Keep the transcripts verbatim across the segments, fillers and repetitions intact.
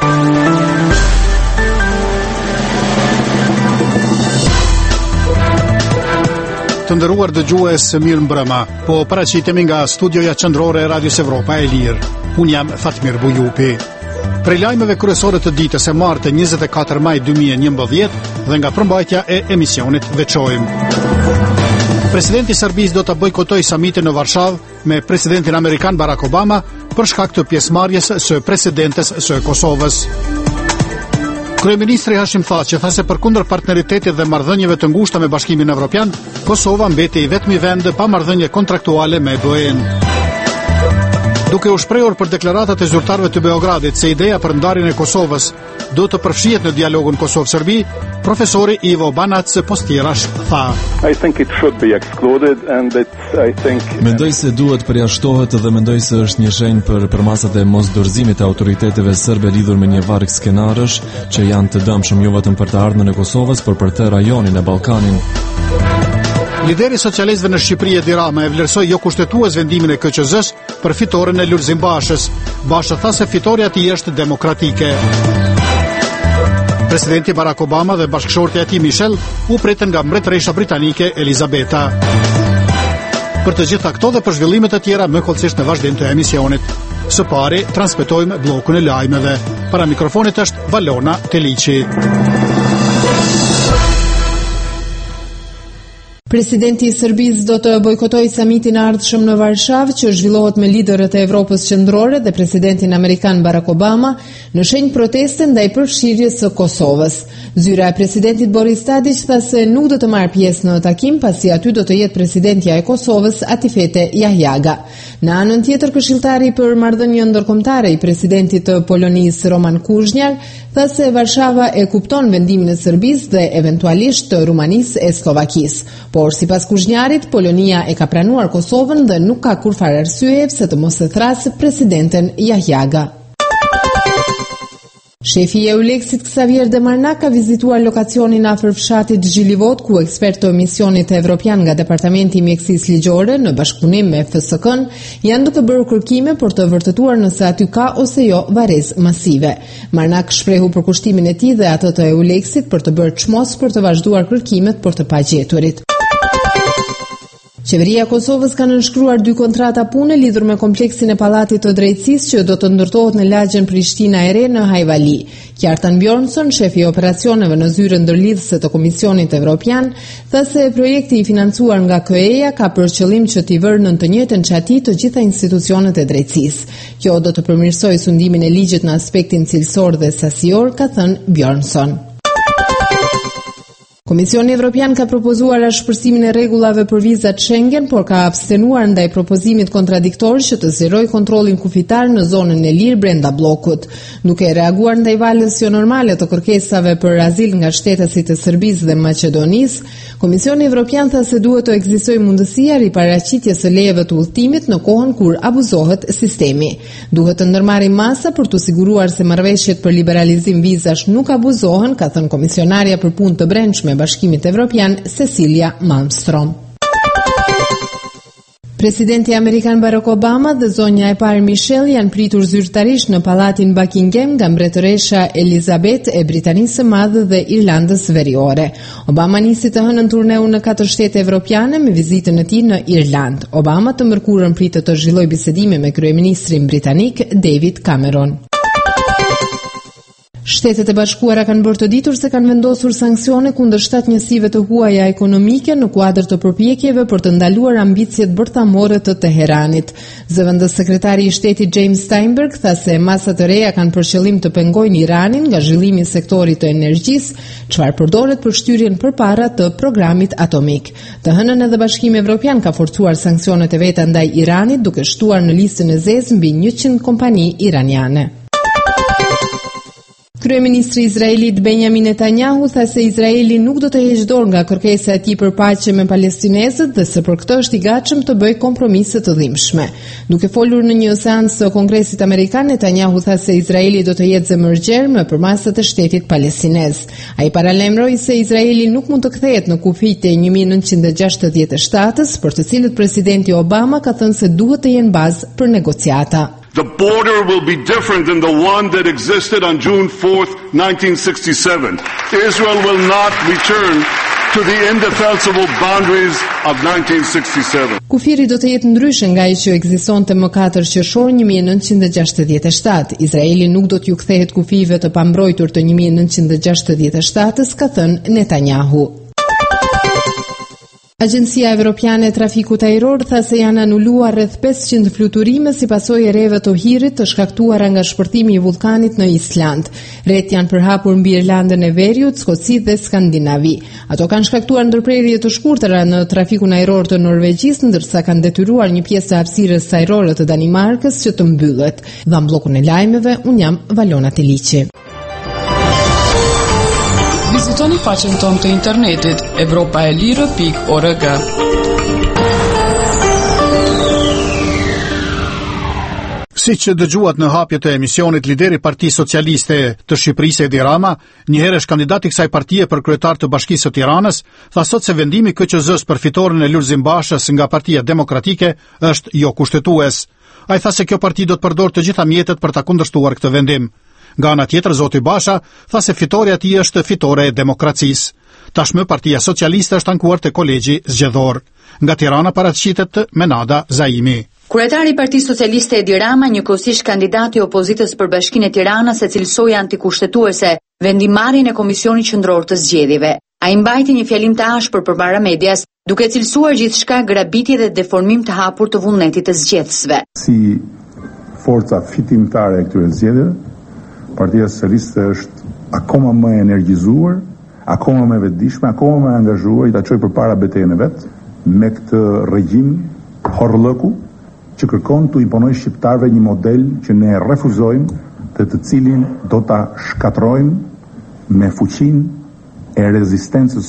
Të nderuar dëgjues, mirë mbrëma. Po paraqitemi nga studioja qendrore e Radios Evropa e Lirë. Unë jam Fatmir Bujupi. Prej lajmeve kryesore të ditës e martë njëzet e katër maj dy mijë e njëmbëdhjetë dhe nga përmbajtja e emisionit veçojmë. Presidenti i Serbisë do të bojkotojë samitin në Varshavë me presidentin amerikan Barack Obama për shkak të pjesëmarrjes së presidentes së Kosovës. Kryeministri Hashim Thaçi tha se përkundër partneritetit dhe marrëdhënieve të ngushta me Bashkimin Evropian, Kosova mbeti i vetmi vend pa marrëdhënie kontraktuale me B E-n. Duke u shprehur për deklaratat e zyrtarëve të Beogradit se ideja për ndarjen e Kosovës do të përfshihet në dialogun Kosovë-Serbi, profesori Ivo Banac Postirash tha: I think it should be excluded and it's I think Mendoj se duhet përjashtohet dhe mendoj se është një shenjë për përmasat e mosdorëzimit të autoriteteve serbe lidhur me një varg skenarësh që janë të dëmshëm jo vetëm për të ardhmen e Kosovës, por për të rajonin e Ballkanin. Lideri socialistëve në Shqipëri Edi Rama e vlerësoi jo kushtetues vendimin e K Q Z-s për fitoren e Lulzim Bashës. Basha tha se fitoria e tij është demokratike. Presidenti Barack Obama dhe bashkëshortja e tij Michelle u pritën nga mbretëresha britanike Elizabeta. Për të gjitha këto dhe për zhvillimet e tjera më kollësisht në vazhdim të emisionit. Së pari transmetojmë bllokun e lajmeve. Para mikrofonit është Valona Teliçi. Presidenti i Serbisë do të bojkotojë samitin e ardhshëm në Varshavë që zhvillohet me liderët e Evropës qendrore dhe presidentin amerikan Barack Obama në shenjë proteste ndaj përfshirjes së Kosovës. Zyra e presidentit Boris Tadić tha se nuk do të marrë pjesë në takim pasi aty do të jetë presidentja e Kosovës Atifete Jahjaga. Në anën tjetër, këshilltari për marrëdhënie ndërkombëtare i presidentit të Polonisë Roman Kushner tha se Varshava e kupton vendimin e Serbisë dhe eventualisht të Rumanisë e Slovakisë. Por sipas Kushnjarit, Polonia e ka pranuar Kosovën dhe nuk ka kurfar arsye pse të mos e thrasë presidenten Jahjaga. Shefi i Euleksit Xavier Demarnak ka vizituar lokacionin afër fshatit Zhilivot ku ekspert të misionit evropian nga Departamenti i Mjekësisë Ligjore në bashkëpunim me F S K-n janë duke bërë kërkime për të vërtetuar nëse aty ka ose jo varrezë masive. Marnak shprehu përkushtimin e tij dhe atë të Euleksit për të bërë çmos për të vazhduar kërkimet për të pagjeturit. Qeveria e Kosovës ka nënshkruar dy kontrata pune lidhur me kompleksin e Pallatit të Drejtësisë që do të ndërtohet në lagjen Prishtina e Re në Hajvali. Kjartan Bjornsson, shefi i operacioneve në zyrën ndërlidhëse të Komisionit Evropian, tha se projekti i financuar nga K E A ka për qëllim që t'i vërë në të njëjtën çati të gjitha institucionet e drejtësisë. Kjo do të përmirësojë sundimin e ligjit në aspektin cilësor dhe sasior, ka thënë Bjornsson. Komisioni Evropian ka propozuar ashpërsimin e rregullave për vizat Schengen, por ka abstenuar ndaj propozimit kontradiktor që të zgjerojë kontrollin kufitar në zonën e lirë brenda bllokut. Duke reaguar ndaj valës jo normale të kërkesave për azil nga shtetësit e Serbisë dhe Maqedonisë, Komisioni Evropian tha se duhet të ekzistojë mundësia riparaqitjes së lejeve të udhëtimit në kohën kur abuzohet sistemi. Duhet të ndërmarrim masa për të siguruar se marrëveshjet për liberalizim vizash nuk abuzohen, ka thënë komisionarja për punë të brendshme Bashkimit Evropian Cecilia Malmstrom. Presidenti amerikan Barack Obama dhe zonja e parë Michelle janë pritur zyrtarisht në Pallatin Buckingham nga mbretëresha Elizabeth e Britanisë së Madhe dhe Irlandës Veriore. Obama nisi të hënën turneu në katër shtete evropiane me vizitën e tij në Irland. Obama të mërkurën pritet të zhvillojë bisedime me kryeministrin britanik David Cameron. Shtetet e Bashkuara kanë bërë të ditur se kanë vendosur sanksione kundër shtatë njësive të huaja ekonomike në kuadër të përpjekjeve për të ndaluar ambicjet bërthamore të Teheranit. Zëvendës sekretari i shtetit James Steinberg tha se masat e reja kanë për qëllim të pengojnë Iranin nga zhvillimi i sektorit të energjisë, çfarë përdoret për shtyrjen përpara të programit atomik. Të hënën edhe Bashkimi Evropian ka forcuar sanksionet e veta ndaj Iranit duke shtuar në listën e zezë mbi njëqind kompani iraniane. Kryeministri Izraelit Benjamin Netanyahu tha se Izraeli nuk do të heqë dorë nga kërkesa e tij për paqe me palestinezët dhe se për këtë është i gatshëm të bëjë kompromise të dhimbshme. Duke folur në një seancë të Kongresit Amerikan, Netanyahu tha se Izraeli do të jetë zemërgjerm me përmasat e shtetit palestinez. Ai paralajmëroi se Izraeli nuk mund të kthehet në kufijtë e një mijë nëntëqind e gjashtëdhjetë e shtatës, për të cilët presidenti Obama ka thënë se duhet të jenë bazë për negociata. The border will be different than the one that existed on June fourth, nineteen sixty-seven. Israel will not return to the indefensible boundaries of nineteen sixty-seven. Kufiri do të jetë ndryshe nga ai që ekzistonte më katër qershor një mijë e nëntëqind e gjashtëdhjetë e shtatë. Izraeli nuk do t'ju kthehet kufive të pambrojtur të një mijë e nëntëqind e gjashtëdhjetë e shtatës, ka thënë Netanyahu. Agjencia Evropiane e Trafikut Ajror tha se janë anuluar rreth pesëqind fluturime si pasojë e rreve të uhirit të shkaktuara nga shpërtimi i vullkanit në Island. Rret janë përhapur mbi Irlandën e Veriut, Skoci dhe Skandinavi. Ato kanë shkaktuar ndërprerje të shkurtëra në trafikun ajror të Norvegjisë, ndërsa kanë detyruar një pjesë të hapësirës ajrore të Danimarkës që të mbyllet. Dha bllokun e lajmeve, un jam Valona Tiliqi. Vizitoni faqen tonë të internetit evropaelire pikë org. Si që dëgjuat në hapjet e emisionit, lideri Partisë Socialiste të Shqipërisë Edi Rama, njëherësh kandidati kësaj partie për kryetar të Bashkisë së Tiranës, tha sot se vendimi K Q Z-s për fitoren e Lulzim Bashës nga Partia Demokratike është jo kushtetues. Ai tha se kjo parti do të përdorë të gjitha mjetet për ta kundërshtuar këtë vendim. Nga ana tjetër, zoti Basha tha se fitoria e tij është fitore e demokracisë. Tashmë Partia Socialiste është ankuar te kolegji zgjedhor. Nga Tirana paraqitet Menada Zaimi. Kryetari i Partisë Socialiste Edi Rama, njëkohësisht kandidati i opozitës për Bashkinë e Tiranës, e cilësoi antikushtetuese vendimarrjen e Komisionit Qendror të Zgjedhjeve. Ai mbajti një fjalim të ashpër përpara medias, duke cilësuar gjithçka grabitje dhe deformim të hapur të vullnetit të zgjedhësve. Si forca fitimtare e këtyre zgjedhjeve, Partia Socialiste është akoma më energjizuar, akoma më vetëdijshme, akoma më angazhuar i ta çojë përpara betejën e vet me këtë regjim horrllëku që kërkon të imponojë shqiptarëve një model që ne refuzojmë dhe të cilin do ta shkatrojmë me fuqinë e rezistencës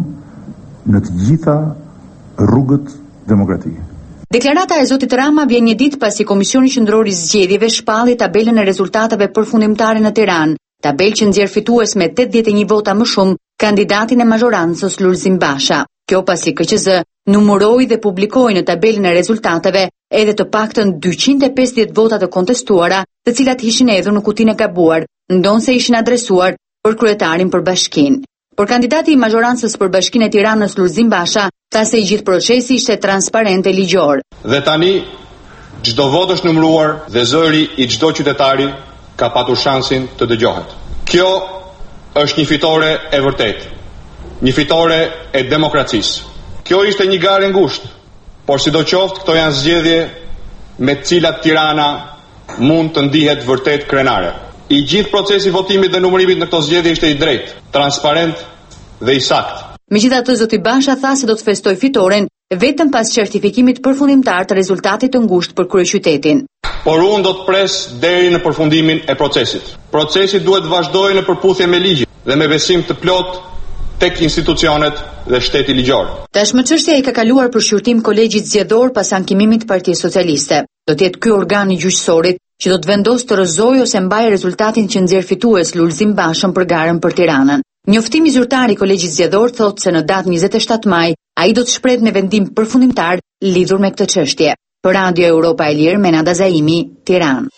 sonë në të gjitha rrugët demokratike. Deklarata e zotit Rama vjen një ditë pasi Komisioni Qendror i Zgjedhjeve shpalli tabelën e rezultatave përfundimtare në Tiranë, tabelë që nxjerr fitues me tetëdhjetë e një vota më shumë kandidatin e mazhorancës Lulzim Basha. Kjo pasi K Q Z numëroi dhe publikoi në tabelën e rezultatave edhe të paktën dyqind e pesëdhjetë vota të kontestuara, të cilat ishin hedhur në kutinë e gabuar, ndonse ishin adresuar për kryetarin për Bashkinë. Por kandidati i mazhorancës për Bashkinë e Tiranës Lulzim Basha tha se i gjithë procesi ishte transparent e ligjor. Dhe tani çdo votë është numëruar dhe zëri i çdo qytetari ka patur shansin të dëgjohet. Kjo është një fitore e vërtetë, një fitore e demokracisë. Kjo ishte një garë ngushtë, por sidoqoftë këto janë zgjedhje me të cilat Tirana mund të ndihet vërtet krenare. I gjithë procesi votimit dhe numërimit në këto zgjedhje ishte i drejtë, transparent dhe i saktë. Megjithatë, zoti Basha tha se do të festoj fitoren vetëm pas certifikimit përfundimtar të rezultatit të ngushtë për kryeqytetin. Por unë do të pres deri në përfundimin e procesit. Procesi duhet të vazhdojë në përputhje me ligjin dhe me besim të plot tek institucionet dhe shteti ligjor. Tashmë çështja i ka kaluar për shqyrtim kolegjit zgjedhor pas ankimimit të Partisë Socialiste. Do të jetë ky organ i gjyqësorit që do të vendosë të rrëzojë ose mbajë rezultatin që nxjerr fitues Lulzim Bashën për garën për Tiranën. Njoftimi zyrtar i kolegjit zgjedhor thotë se në datë njëzet e shtatë maj ai do të shprehet me vendim përfundimtar lidhur me këtë çështje. Për Radio Europa e Lirë, Menada Zaimi, Tiranë.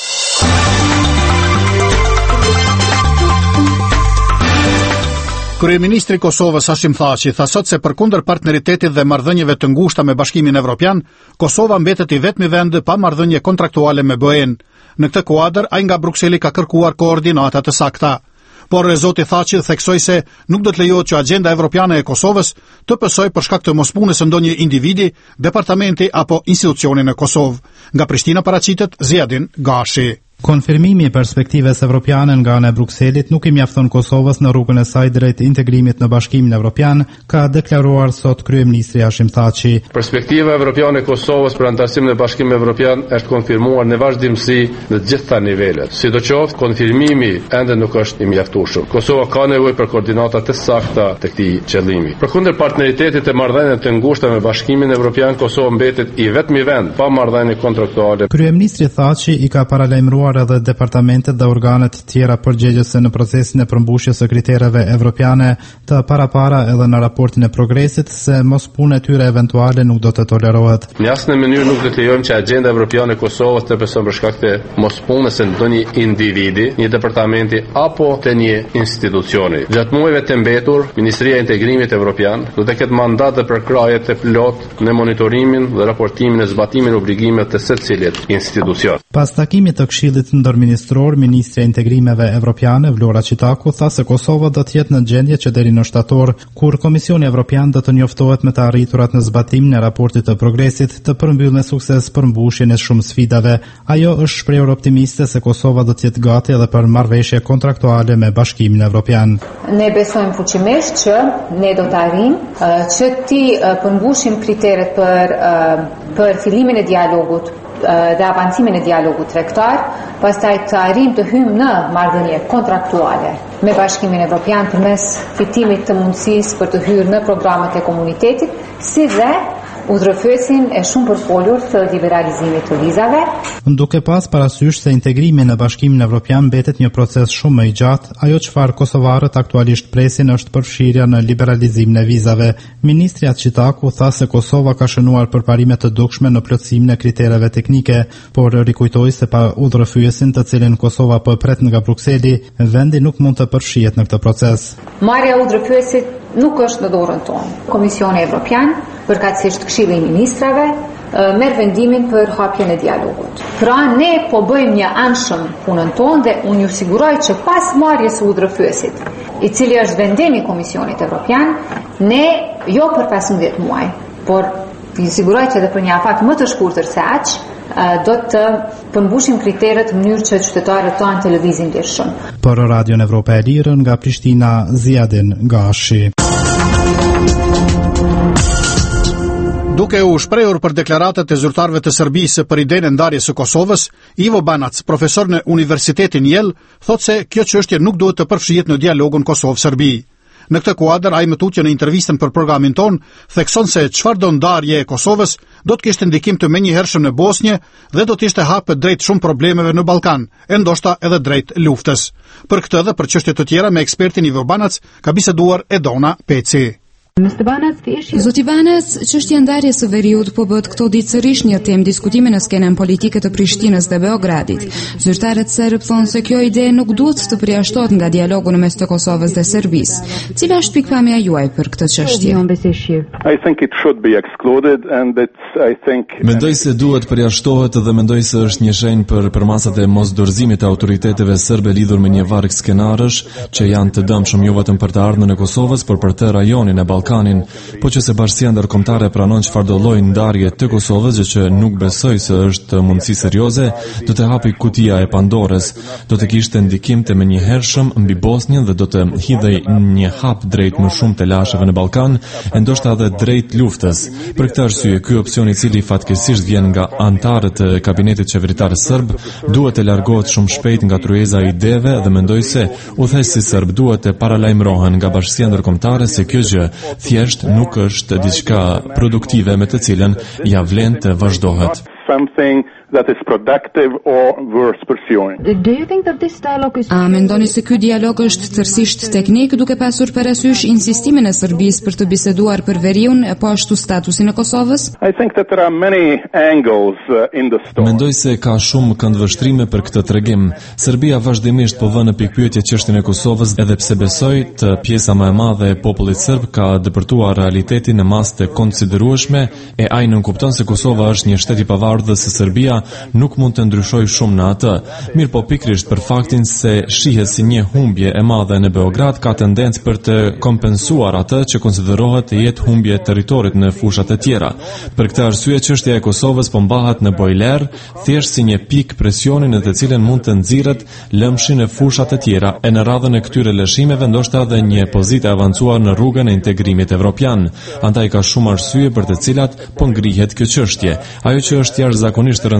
Kryeministri i Kosovës Hashim Thaçi tha sot se përkundër partneritetit dhe marrëdhënieve të ngushta me Bashkimin Evropian, Kosova mbetet i vetmi vend pa marrëdhënie kontraktuale me B E-n. Në këtë kuadër, ai nga Brukseli ka kërkuar koordinata të sakta. Por zoti Thaçi theksoi se nuk do të lejohet që agenda evropiane e Kosovës të pësojë për shkak të mospunës së ndonjë individi, departamenti apo institucioni në Kosovë. Nga Prishtina paraqitet Ziadin Gashi. Konfirmimi i perspektivës evropiane nga ana e Brukselit nuk i mjafton Kosovës në rrugën e saj drejt integrimit në Bashkimin Evropian, ka deklaruar sot kryeministri Hashim Thaçi. Perspektiva evropiane e Kosovës për anëtarësimin në Bashkimin Evropian është konfirmuar në vazhdimsi në të gjitha nivelet. Sidoqoftë, konfirmimi ende nuk është i mjaftueshëm. Kosova ka nevojë për koordinata të sakta të këtij qëllimi. Përkundër partneritetit të marrëdhënieve të ngushta me Bashkimin Evropian, Kosova mbetet i vetmi vend pa marrëdhënie kontraktuale. Kryeministri Thaçi i ka paralajmëruar involvuar edhe departamentet dhe organet tjera përgjegjëse në procesin e përmbushjes së kritereve evropiane të parapara edhe në raportin e progresit se mos punë e tyre eventuale nuk do të tolerohet. Në asnjë mënyrë nuk do të lejojmë që agenda evropiane e Kosovës të beson për shkak të mospunës së ndonjë individi, një departamenti apo të një institucioni. Gjatë muajve të mbetur, Ministria e Integrimit Evropian do të ketë mandat dhe përkraje të plot në monitorimin dhe raportimin e zbatimit të obligimeve të secilit institucion. Pas takimit të Këshillit ndërministror, Ministri i Integrimeve Evropiane Vlora Çitaku tha se Kosova do të jetë në gjendje që deri në shtator, kur Komisioni Evropian do të njoftohet me të arriturat në zbatimin e raportit të progresit, të përmbyllë me sukses përmbushjen e shumë sfidave. Ajo është shprehur optimiste se Kosova do të jetë gati edhe për marrëveshje kontraktuale me Bashkimin Evropian. Ne besojmë fuqimisht që ne do të arrijmë që ti përmbushim kriteret për për fillimin e dialogut dhe avancimin e dialogut tregtar, pastaj të arrijmë të hyjmë në marrëdhënie kontraktuale me Bashkimin Evropian përmes fitimit të mundësisë për të hyrë në programet e komunitetit, si dhe udhërfyesin e shumë përfolur të liberalizimit të vizave. Duke pas parasysh se integrimi në Bashkimin Evropian mbetet një proces shumë më i gjatë, ajo çfarë kosovarët aktualisht presin është përfshirja në liberalizimin e vizave. Ministri Çitaku tha se Kosova ka shënuar përparime të dukshme në plotësimin e kritereve teknike, por rikujtoi se pa udhërfyesin të cilin Kosova po pret nga Brukseli, vendi nuk mund të përfshihet në këtë proces. Marrja e udhërfyesit nuk është në dorën tonë. Komisioni Evropian, përkatësisht Këshilli i Ministrave, merr vendimin për hapjen e dialogut. Pra ne po bëjmë një anshëm punën tonë dhe unë ju siguroj që pas marrjes së udhërfyesit, i cili është vendimi i Komisionit Evropian, ne jo për pesëmbëdhjetë muaj, por ju siguroj që edhe për një afat më të shkurtër se aq, do të përmbushim kriteret në mënyrë që qytetarët tonë të lëvizin lirshëm. Për Radion Evropa e Lirë nga Prishtina, Ziadin Gashi. Duke u shprehur për deklaratat e zyrtarëve të Serbisë për idenë e ndarjes së Kosovës, Ivo Banac, profesor në Universitetin Yale, thotë se kjo çështje nuk duhet të përfshihet në dialogun Kosovë-Serbi. Në këtë kuadër, ai më tutje në intervistën për programin ton, thekson se çfarë do ndarje e Kosovës do të kishte ndikim të menjëhershëm në Bosnjë dhe do të ishte hapë drejt shumë problemeve në Ballkan, e ndoshta edhe drejt luftës. Për këtë dhe për çështje të tjera me ekspertin Ivo Banac ka biseduar Edona Peci. Zoti Banac, çështja e ndarjes së Veriut po bëhet këto ditë sërish një temë diskutimi në skenën politike të Prishtinës dhe Beogradit. Zyrtarët serb thonë se kjo ide nuk duhet të përjashtohet nga dialogu në mes të Kosovës dhe Serbisë. Cila është pikpamja juaj për këtë çështje? I think it should be excluded and it's I think Mendoj se duhet përjashtohet dhe mendoj se është një shenjë për përmasat e mosdorëzimit të autoriteteve serbe lidhur me një varg skenarësh që janë të dëmshëm jo vetëm për të ardhmen e Kosovës, por për të rajonin e Ballkanin, po që se bashkësia ndërkombëtare pranon çfarëdo lloj ndarje të Kosovës, gjë që nuk besoj se është mundësi serioze, do të hapi kutia e Pandorës, do të kishte ndikim të menjëhershëm mbi Bosnjën dhe do të hidhej një hap drejt më shumë të lasheve në Ballkan, e ndoshta edhe drejt luftës. Për këtë arsye, ky opsion i cili fatkeqësisht vjen nga anëtarët e kabinetit qeveritar serb, duhet të largohet shumë shpejt nga tryeza e ideve dhe mendoj se udhëheqësi serb duhet të paralajmërohen nga bashkësia ndërkombëtare se kjo gjë thjesht nuk është diçka produktive me të cilën ja vlen të vazhdohet. something that is productive or worth pursuing. Do you think that this dialogue is A mendoni se ky dialog është tërësisht teknik duke pasur parasysh insistimin e Serbisë për të biseduar për Veriun e po ashtu statusin e Kosovës? I think that there are many angles uh, in the story. Mendoj se ka shumë këndvështrime për këtë tregim. Serbia vazhdimisht po vën në pikpyetje çështjen e Kosovës edhe pse besoj të pjesa më e madhe e popullit serb ka depërtuar realitetin në masë të konsiderueshme e ai nuk kupton se Kosova është një shtet i pavarur dhe se Serbia nuk mund të ndryshoj shumë në atë. Mirë po pikrisht për faktin se shihet si një humbje e madhe në Beograd ka tendencë për të kompensuar atë që konsiderohet të jetë humbje e territorit në fushat e tjera. Për këtë arsye çështja e Kosovës po mbahet në bojler, thjesht si një pikë presioni në të cilën mund të nxirret lëmshi në fushat e tjera, e në radhën e këtyre lëshimeve ndoshta edhe një pozitë e avancuar në rrugën e integrimit evropian. Andaj ka shumë arsye për të cilat po ngrihet kjo çështje. Ajo që është jashtëzakonisht e rëndësishme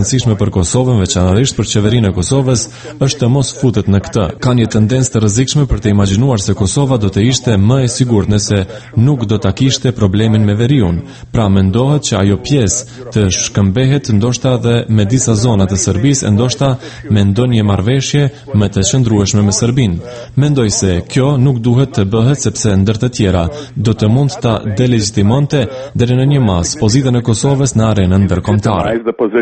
rëndësishme për Kosovën, veçanërisht për qeverinë e Kosovës, është të mos futet në këtë. Ka një tendencë të rrezikshme për të imagjinuar se Kosova do të ishte më e sigurt nëse nuk do ta kishte problemin me veriun. Pra mendohet që ajo pjesë të shkëmbehet ndoshta edhe me disa zona të Serbisë, e ndoshta me ndonjë marrëveshje më të qëndrueshme me Serbinë. Mendoj se kjo nuk duhet të bëhet sepse ndër të tjera do të mund ta delegitimonte deri në një mas pozitën e Kosovës në arenën ndërkombëtare.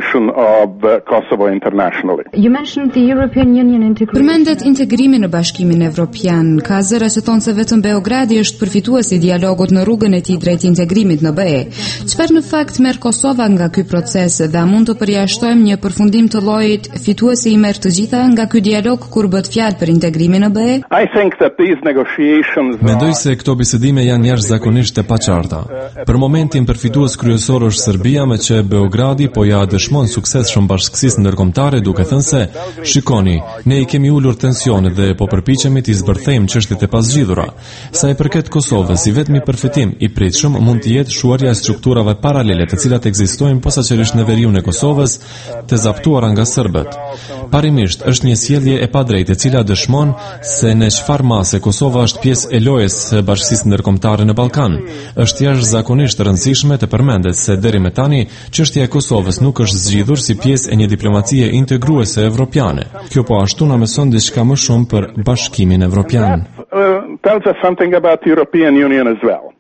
Përmendet integrimin në Bashkimin Evropian. Ka zëra që thonë se vetëm Beogradi është përfituesi i dialogut në rrugën e tij drejt integrimit në B E. Çfarë në fakt merr Kosova nga ky proces dhe a mund të përjashtojmë një përfundim të llojit fituesi i merr të gjitha nga ky dialog kur bëhet fjalë për integrimin në B E? Mendoj se këto bisedime janë jashtëzakonisht të paqarta. Për momentin përfitues kryesor është Serbia, me që Beogradi po ja dëshmon sukses shumë bashkësisë ndërkombëtare, duke thënë se shikoni, ne i kemi ulur tensionet dhe po përpiqemi të zbërthejmë çështjet e pasgjidhura. Sa i përket Kosovës, i vetmi përfitim i pritshëm mund të jetë shuarja e strukturave paralele të cilat ekzistojnë posaçërisht në veriun e Kosovës, të zaptuara nga serbët. Parimisht është një sjellje e padrejtë e cila dëshmon se në çfarë mase Kosova është pjesë e lojës së bashkësisë ndërkombëtare në Ballkan. Është jashtëzakonisht e rëndësishme të përmendet se deri më tani çështja e Kosovës nuk është zgjidhur si pjesë e një diplomacie integruese evropiane. Kjo po ashtu na mëson diçka më shumë për Bashkimin Evropian. Tells us something about the European Union as well.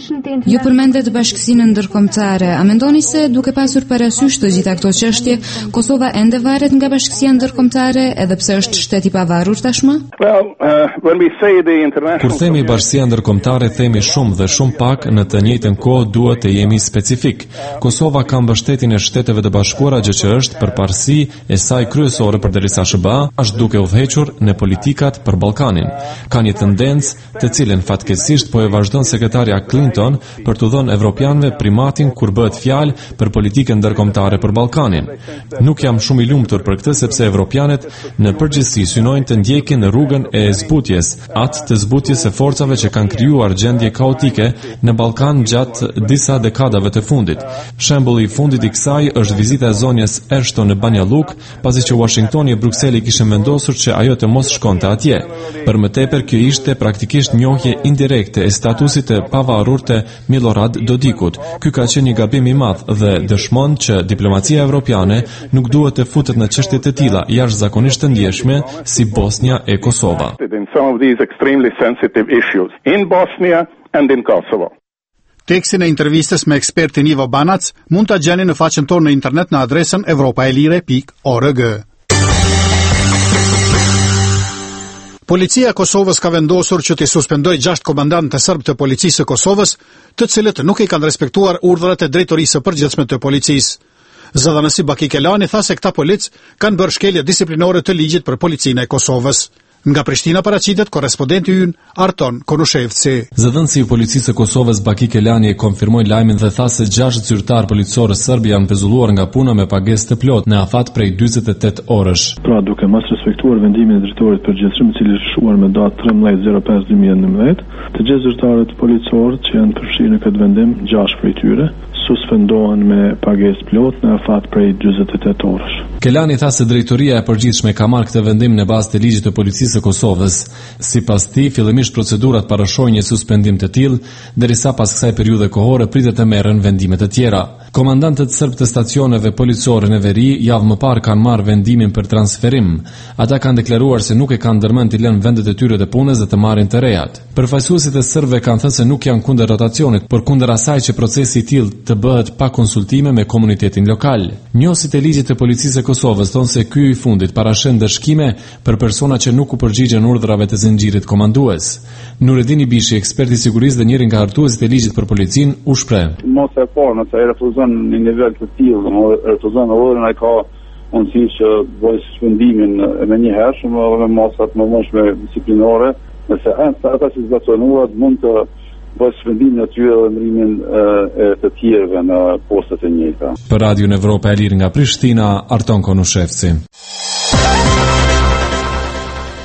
Ju përmendet bashkësinë ndërkombëtare. A mendoni se duke pasur parasysh të gjitha këto çështje, Kosova ende varet nga bashkësia ndërkombëtare edhe pse është shtet i pavarur tashmë? Well, uh, when we say the international Kur themi bashkësia ndërkombëtare, themi shumë dhe shumë pak në të njëjtën kohë duhet të jemi specifik. Kosova ka mbështetjen e Shteteve të Bashkuara, gjë që është përparësi e saj kryesore përderisa S B A është duke udhëhequr në politikat për Ballkanin. Ka një tendencë të cilën fatkeqësisht po e vazhdon sekretari Clinton për të dhënë evropianëve primatin kur bëhet fjalë për politikën ndërkombëtare për Ballkanin. Nuk jam shumë i lumtur për këtë sepse evropianët në përgjithësi synojnë të ndjekin në rrugën e zbutjes, atë të zbutjes së forcave që kanë krijuar gjendje kaotike në Ballkan gjatë disa dekadave të fundit. Shembulli i fundit i kësaj është vizita e zonjës Ashton në Banja Luka, pasi që Washingtoni e Brukseli kishin vendosur që ajo të mos shkonte atje. Për më tepër kjo ishte praktikisht njohje indirekte e statusit të pavarur të Milorad Dodikut. Ky ka qenë një gabim i madh dhe dëshmon që diplomacia evropiane nuk duhet të futet në çështje të tilla jashtëzakonisht të ndjeshme si Bosnia e Kosova. in some of these extremely sensitive issues in Bosnia and in Kosovo. Tekstin e intervistës me ekspertin Ivo Banac mund ta gjeni në faqen tonë në internet në adresën evropaelire pikë org. Policia e Kosovës ka vendosur që të suspendoj gjashtë komandantë të serbë të policisë së Kosovës, të cilët nuk i kanë respektuar urdhrat e drejtorisë së përgjithshme të policisë. Zëdhënësi Baki Kelani tha se këta polic kanë bërë shkelje disiplinore të ligjit për policinë e Kosovës. Nga Prishtina paraqitet korrespondenti ynë Arton Konushevci. Zëdhënësi i policisë së Kosovës Baki Kelani e konfirmoi lajmin dhe tha se gjashtë zyrtar policorë serb janë pezulluar nga puna me pagesë të plotë në afat prej dyzet e tetë orësh. Pra duke mos respektuar vendimin e drejtorit përgjithshëm i cili është shuar me datë trembëdhjetë zero pesë dy mijë e nëntëmbëdhjetë, të gjithë zyrtarët policorë që janë përfshirë në këtë vendim, gjashtë prej tyre, suspendohen me pagesë plot në afat prej dyzet e tetë orësh. Kelani tha se drejtoria e përgjithshme ka marrë këtë vendim në bazë të ligjit të policisë së Kosovës. Sipas tij, fillimisht procedurat parashojnë një suspendim të tillë, derisa pas kësaj periudhe kohore pritet të merren vendime të tjera. Komandantët serb të stacioneve policore në veri javë më parë kanë marrë vendimin për transferim. Ata kanë deklaruar se nuk e kanë ndërmend të lënë vendet e tyre të punës dhe të marrin të rejat. Përfaqësuesit e serbëve kanë thënë se nuk janë kundër rotacionit, por kundër asaj që procesi i tillë të bëhet pa konsultime me komunitetin lokal. Njësit e ligjit të policisë së Kosovës thonë se ky i fundit parashen dëshkime për persona që nuk u përgjigjen urdhrave të zinxhirit komandues. Nureddin Ibishi, ekspert i sigurisë dhe njëri nga hartuesit e ligjit për policinë, u shpreh. Mos e parë, nëse ai refuzon në nivel të tillë, refuzon urdhën, ai ka mundësi që bëjë suspendimin edhe një herë, shumë edhe me masat më mëndshme disiplinore, nëse ata që zbatojnë urdhat mund të bëjë suspendimin e tyre dhe ndrimin e të tjerëve në postet e njëjta. Për Radion Evropa e Lirë nga Prishtina, Arton Konushevci.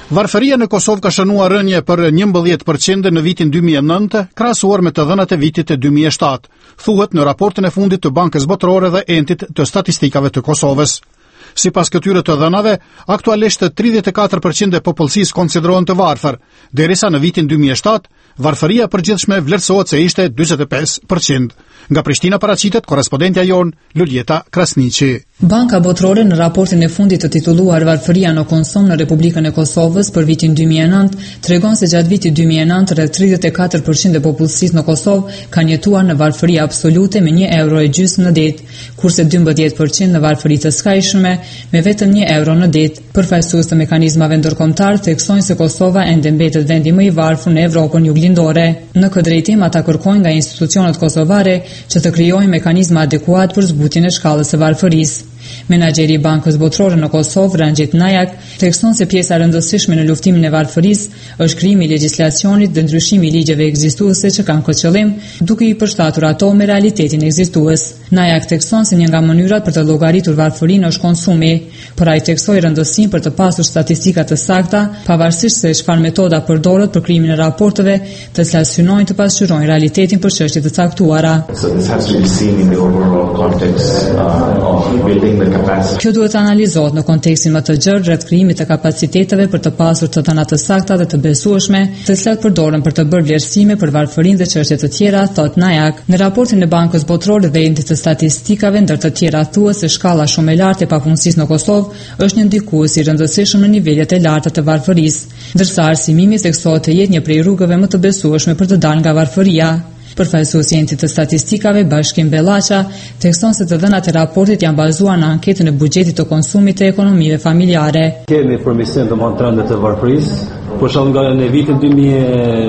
Varfëria në Kosovë ka shënuar rënje për njëmbëdhjetë përqind në vitin dy mijë e nëntë, krahasuar me të dhënat e vitit dy mijë e shtatë, thuhet në raportin e fundit të Bankës Botërore dhe Entit të Statistikave të Kosovës. Sipas këtyre të dhënave, aktualisht tridhjetë e katër përqind e popullsisë konsiderohen të varfër, derisa në vitin dy mijë e shtatë varfëria e përgjithshme vlerësohet se ishte dyzet e pesë përqind. Nga Prishtina paraqitet korrespondentja jon Luljeta Krasniqi. Banka Botërore në raportin e fundit të titulluar Varfëria në konsum në Republikën e Kosovës për vitin dy mijë e nëntë tregon se gjatë vitit dy mijë e nëntë rreth tridhjetë e katër përqind e popullsisë në Kosovë kanë jetuar në varfëri absolute me një euro e gjysmë në ditë, kurse dymbëdhjetë përqind në varfëri të skajshme me vetëm një euro në ditë. Përfaqësues të mekanizmave ndërkombëtar theksojnë se Kosova ende mbetet vendi më i varfër në Evropën juglindore. Në këtë drejtim ata kërkojnë nga institucionet kosovare që të krijojnë mekanizma adekuat për zbutjen e shkallës së varfërisë. Menaxheri i Bankës Botërore në Kosovë, Ranxhet Najak, thekson se pjesa e rëndësishme në luftimin e varfërisë është krijimi i legjislacionit dhe ndryshimi i ligjeve ekzistuese që kanë këtë qëllim, duke i përshtatur ato me realitetin ekzistues. Najak thekson se një nga mënyrat për të llogaritur varfërinë është konsumi, por ai theksoi rëndësinë për të pasur statistika të sakta, pavarësisht se çfarë metoda përdoret për krijimin e raporteve, të cilat synojnë të pasqyrojnë realitetin për çështje të caktuara. So this has to be seen in the overall context uh, of building. Kjo duhet analizohet në kontekstin më të gjerë rreth krijimit të kapaciteteve për të pasur të dhëna të sakta dhe të besueshme, të cilat përdoren për të bërë vlerësime për varfërinë dhe çështje të tjera, thot Najak. Në raportin e Bankës Botërore dhe Entit të Statistikave, ndër të tjera thuhet se shkalla shumë e lartë e papunësisë në Kosovë është një ndikues i rëndësishëm në nivelet e larta të varfërisë, ndërsa arsimimi theksohet të jetë një prej rrugëve më të besueshme për të dalë nga varfëria. Përfaqësuesi i Entit të Statistikave, Bashkim Bellaqa, thekson se të dhënat e raportit janë bazuar në anketën e buxhetit të konsumit të ekonomive familjare. Kemi përmirësim të trendet të varfërisë, por shumë nga në vitin dy mijë e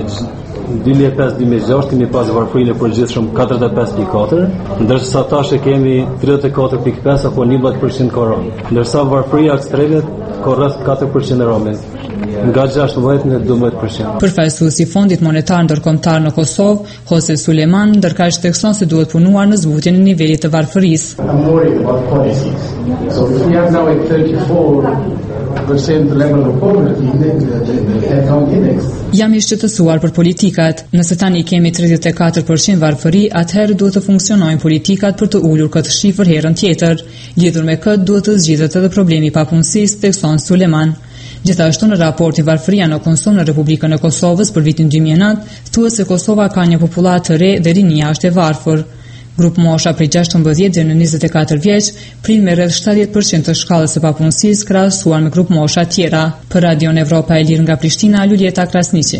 pesë dy mijë e gjashtë kemi pas varfërinë e përgjithshëm katërdhjetë e pesë pikë katër, ndërsa tash kemi tridhjetë e katër pikë pesë apo njëmbëdhjetë përqind koron, ndërsa varfëria ekstreme ka rreth katër përqind e romit. Nga gjashtëdhjetë në dymbëdhjetë përqind. Përfaqësuesi i Fondit Monetar Ndërkombëtar në Kosovë, Jose Suleman, ndërkaq thekson se duhet punuar në zbutjen e nivelit të varfërisë. Jam i shqetësuar për politikat. Nëse tani kemi tridhjetë e katër përqind varfëri, atëherë duhet të funksionojnë politikat për të ulur këtë shifër herën tjetër. Lidhur me këtë duhet të zgjidhet edhe problemi i papunësisë, thekson Suleman. Gjithashtu në raportin Varfëria në konsum në Republikën e Kosovës për vitin dy mijë e nëntë, thuhet se Kosova ka një popullat të re dhe rinia është e varfër. Grup mosha prej gjashtëmbëdhjetë deri në njëzet e katër vjeç prin me rreth shtatëdhjetë përqind të shkallës së papunësisë krahasuar me grup mosha tjera. Për Radion Evropa e Lirë nga Prishtina, Luljeta Krasniqi.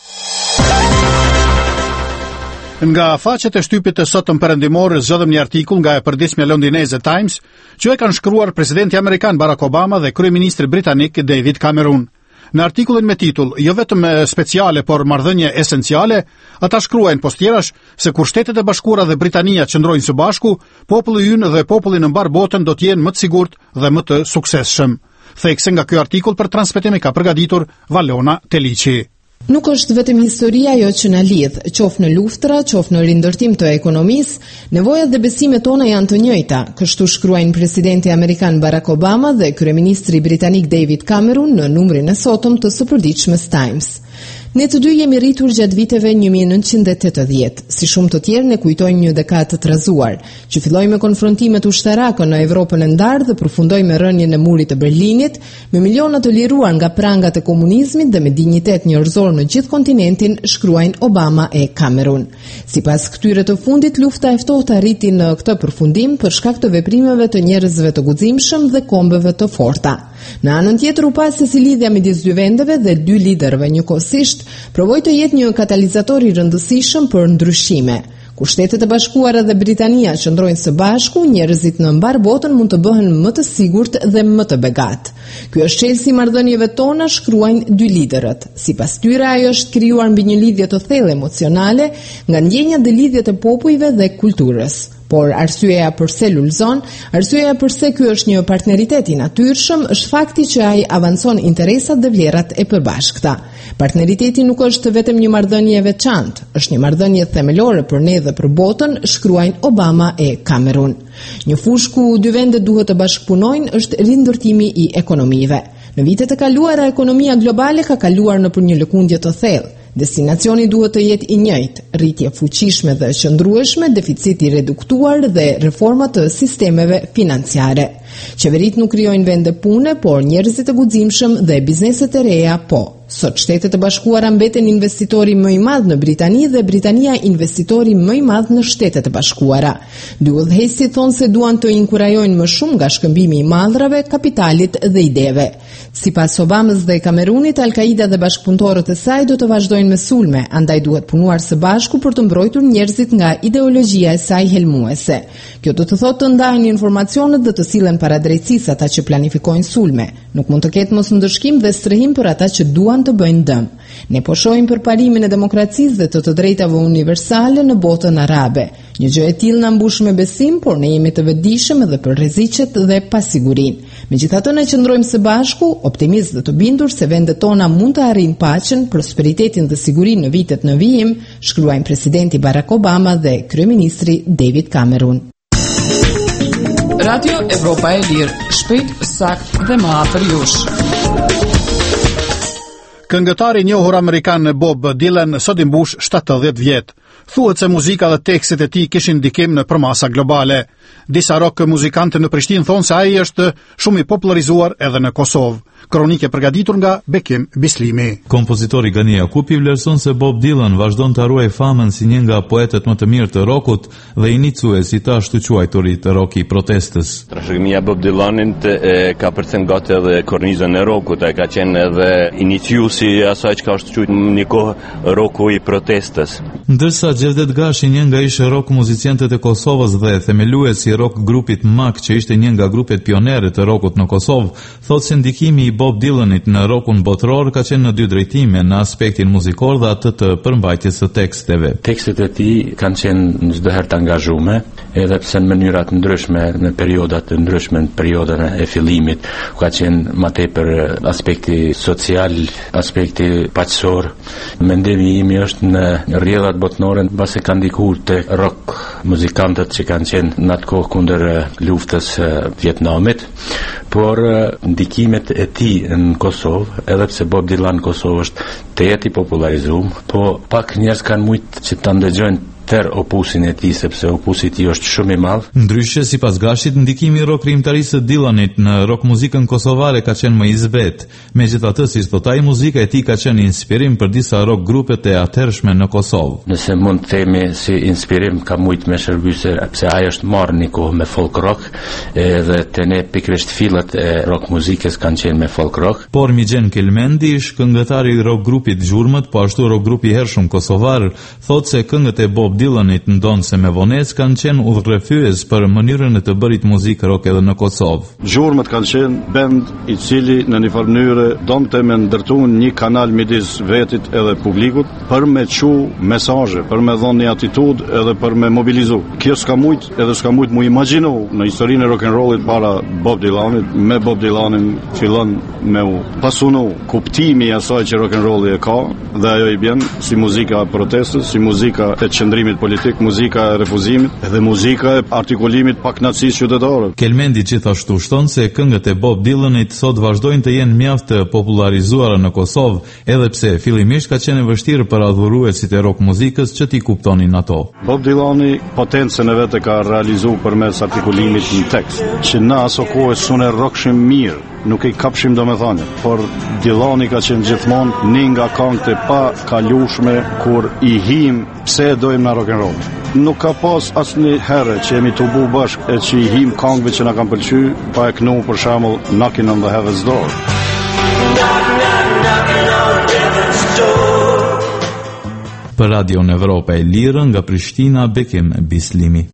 Nga faqet e shtypit të sotëm perëndimor zgjodhëm një artikull nga e përditshmja londineze Times, që e kanë shkruar presidenti amerikan Barack Obama dhe kryeministri britanik David Cameron. Në artikullin me titull "Jo vetëm speciale, por marrëdhënie esenciale", ata shkruajnë postjerash se kur Shtetet e Bashkuara dhe Britania qëndrojnë së bashku, populli ynë dhe populli në mbar botën do të jenë më të sigurt dhe më të suksesshëm. Thekse nga ky artikull për transmetim e ka përgatitur Valona Teliçi. Nuk është vetëm historia ajo që na lidh, qoftë në luftra, qoftë në rindërtim të ekonomisë, nevojat dhe besimet tona janë të njëjta, kështu shkruajnë presidenti amerikan Barack Obama dhe kryeministri britanik David Cameron në numrin e sotëm të së përditshmes Times. Ne të dy jemi rritur gjatë viteve një mijë e nëntëqind e tetëdhjetë. Si shumë të tjerë ne kujtojmë një dekadë të trazuar, që filloi me konfrontimet ushtarake në Evropën e ndarë dhe përfundoi me rënien e murit të Berlinit, me miliona të liruar nga prangat e komunizmit dhe me dinjitet njerëzor në gjithë kontinentin, shkruajnë Obama e Cameron. Sipas këtyre të fundit, lufta e ftohtë arriti në këtë përfundim për shkak të veprimeve të njerëzve të guximshëm dhe kombeve të forta. Në anën tjetër u pa se si lidhja midis dy vendeve dhe dy liderëve njëkohësisht provoi të jetë një katalizator i rëndësishëm për ndryshime. Kur Shtetet e Bashkuara dhe Britania qëndrojnë së bashku, njerëzit në mbar botën mund të bëhen më të sigurt dhe më të begat. Ky është çelësi i marrëdhënieve tona, shkruajnë dy liderët. Sipas tyre, ajo është krijuar mbi një lidhje të thellë emocionale nga ndjenjat dhe lidhjet e popujve dhe kulturës. Por arsyeja pse lulzon, arsyeja pse ky është një partneritet i natyrshëm, është fakti që ai avancon interesat dhe vlerat e përbashkëta. Partneriteti nuk është vetëm një marrëdhënie e veçantë, është një marrëdhënie themelore për ne dhe për botën, shkruajnë Obama e Cameron. Një fushë ku dy vendet duhet të bashkëpunojnë është rindërtimi i ekonomive. Në vitet e kaluara, ekonomia globale ka kaluar nëpër një lëkundje të thellë. Destinacioni duhet të jetë i njëjtë, rritje fuqishme dhe qëndrueshme, deficit i reduktuar dhe reforma të sistemeve financiare. Qeverit nuk krijojnë vende pune, por njerëzit e guximshëm dhe bizneset e reja po. Sot Shtetet e Bashkuara mbeten investitori më i madh në Britani dhe Britania investitori më i madh në Shtetet e Bashkuara. Dy udhëheqësit thonë se duan të inkurajojnë më shumë nga shkëmbimi i mallrave, kapitalit dhe ideve. Sipas Obamës dhe Kamerunit, Al-Qaida dhe bashkëpunëtorët e saj do të vazhdojnë me sulme, andaj duhet punuar së bashku për të mbrojtur njerëzit nga ideologjia e saj helmuese. Kjo do të thotë të ndahen informacionet dhe të sillen para drejtësisë ata që planifikojnë sulme. Nuk mund të ketë mosndërshkim dhe strehim për ata që duan të bëjnë dëm. Ne po shohim përparimin e demokracisë dhe të të drejtave universale në botën arabe. Një gjë e tillë na mbush me besim, por ne jemi të vetëdijshëm edhe për rreziqet dhe pasigurinë. Megjithatë, ne qëndrojmë së bashku, optimist dhe të bindur se vendet tona mund të arrijnë paqen, prosperitetin dhe sigurinë në vitet në vijim, shkruajnë presidenti Barack Obama dhe kryeministri David Cameron. Radio Evropa e Lirë, shpejt, sakt dhe më afër jush. Këngëtari i njohur amerikan Bob Dylan sot i mbush shtatëdhjetë vjet. Thuhet se muzika dhe tekstet e tij kishin ndikim në përmasa globale. Disa rock muzikantë në Prishtinë thonë se ai është shumë i popularizuar edhe në Kosovë. Kronike përgatitur nga Bekim Bislimi. Kompozitori Gani Jakupi vlerëson se Bob Dylan vazhdon të ruaj famën si një nga poetet më të mirë të rockut dhe iniciuesi të ashtu quajturit të rocki protestës. Trashëgimia Bob Dylanit e ka përcen gati edhe kornizën e rockut, ai ka qenë edhe iniciuesi i asaj që ka ashtu quajtur një kohë rocku i protestës. Ndërsa Gjevdet Gashi, një nga ishte rock muziciantët e Kosovës dhe themeluesi i rock grupit Mak, që ishte një nga grupet pionere të rockut në Kosovë, thotë se ndikimi i Bob Dylanit në rockun botëror ka qenë në dy drejtime, në aspektin muzikor dhe atë të përmbajtjes së teksteve. Tekstet e tij kanë qenë çdo herë të angazhume, edhe pse në mënyra të ndryshme, në perioda të ndryshme, në periudhën e fillimit, ka qenë më tepër aspekti social, aspekti paqësor. Mendimi im është në rrjedhat botërore mbase kanë ndikuar te rock muzikantët që kanë qenë në atë kohë kundër luftës së Vietnamit, por ndikimet e tij në Kosovë, edhe pse Bob Dylan në Kosovë është tetë i popularizuar, po pak njerëz kanë mujt që ta ndëgjojnë tër opusin e tij, sepse opusi i tij është shumë i madh. Ndryshe, sipas Gashit, ndikimi i rock krijimtarisë së Dylanit në rock muzikën kosovare ka qenë më i zvet. Megjithatë, siç thot ai, muzika e tij ka qenë inspirim për disa rock grupet e atëhershme në Kosovë. Nëse mund të themi si inspirim, ka mujt me shërbysë, pse ai është marrë një kohë me folk rock, edhe te ne pikërisht fillat e rock muzikës kanë qenë me folk rock. Por Migjen Kelmendi, këngëtari i rock grupit Gjurmët, po ashtu rock grupi i hershëm kosovar, thotë se këngët e Bob Dylanit ndonë se me vonesë kanë qenë udhërrefyes për mënyrën e të bërit muzikë rock edhe në Kosovë. Gjurmët kanë qenë bend i cili në një farë mënyrë donte me ndërtuar një kanal midis vetit edhe publikut për me çu mesazhe, për me dhënë një atitudë edhe për me mobilizu. Kjo s'ka mujt edhe s'ka mujt mu imagjinu në historinë e rock and rollit para Bob Dylanit. Me Bob Dylanin fillon me u pasunu kuptimi i asaj që rock and rolli e ka, dhe ajo i bën si muzika e protestës, si muzika e qëndrimit politik, muzika e refuzimit edhe muzika e artikulimit pak nacistë qytetarëve. Kelmendi gjithashtu shton se këngët e Bob Dylanit sot vazhdojnë të jenë mjaft të popularizuara në Kosovë, edhe pse fillimisht ka qenë vështirë për adhuruesit e rock muzikës që t'i kuptonin ato. Bob Dylani potencën e vetë ka realizuar përmes artikulimit në tekst, që na aso kohë sunë rockshëm mirë. Nuk i kapshim do me thane, por Dylani ka qenë gjithmonë një nga këngët e pa kalushme kur i him pse dojmë na rock and roll. Nuk ka pas asnjë herë që jemi të bu bashkë e që i him këngëve që na kanë pëlqyer, pa e knu për shembull Knocking on the Heaven's Door. Për Radio në Evropa e Lirë nga Prishtina, Bekim Bislimi.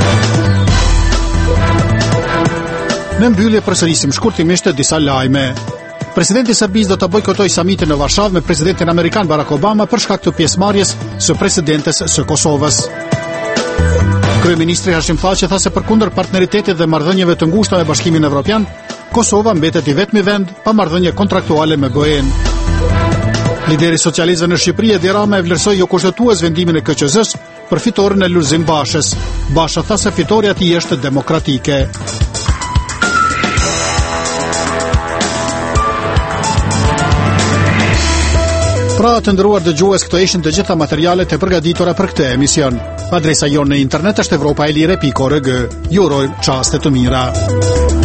Në mbyllje përsërisim shkurtimisht disa lajme. Presidenti i Serbisë do të bojkotojë samitin në Varshavë me presidentin amerikan Barack Obama për shkak të pjesëmarrjes së presidentes së Kosovës. Kryeministri Hashim Thaçi tha se përkundër partneritetit dhe marrëdhënieve të ngushta me Bashkimin Evropian, Kosova mbetet i vetmi vend pa marrëdhënie kontraktuale me B E-n. Lideri socialistëve në Shqipëri Edi Rama e vlerësoi jo kushtetues vendimin e K Q Z-s për fitoren e Lulzim Bashës. Basha tha se fitoria e tij është demokratike. Pra të nderuar dëgjues, këto ishin të gjitha materialet e përgatitura për këtë emision. Adresa jonë në internet është evropaelire pikë org. Ju uroj çaste të mira.